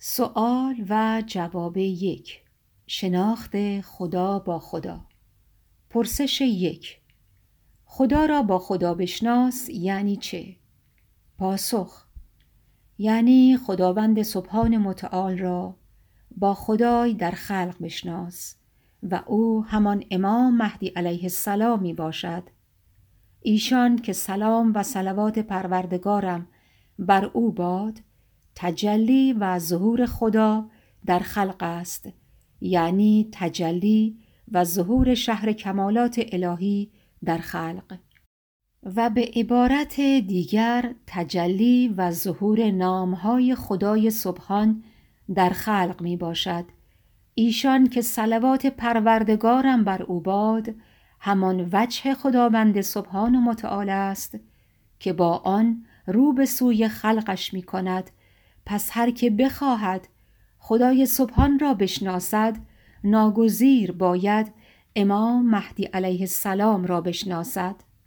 سؤال و جواب 1. شناخت خدا با خدا. پرسش 1. خدا را با خدا بشناس یعنی چه؟ پاسخ: یعنی خداوند سبحان متعال را با خدای در خلق بشناس و او همان امام مهدی علیه السلام می باشد. ایشان که سلام و صلوات پروردگارم بر او باد، تجلی و ظهور خدا در خلق است، یعنی تجلی و ظهور شهر کمالات الهی در خلق، و به عبارت دیگر تجلی و ظهور نامهای خدای سبحان در خلق می باشد. ایشان که صلوات پروردگارم بر او باد، همان وجه خداوند سبحان و متعال است که با آن رو به سوی خلقش می کند. پس هر که بخواهد خدای سبحان را بشناسد، ناگزیر باید امام مهدی علیه السلام را بشناسد.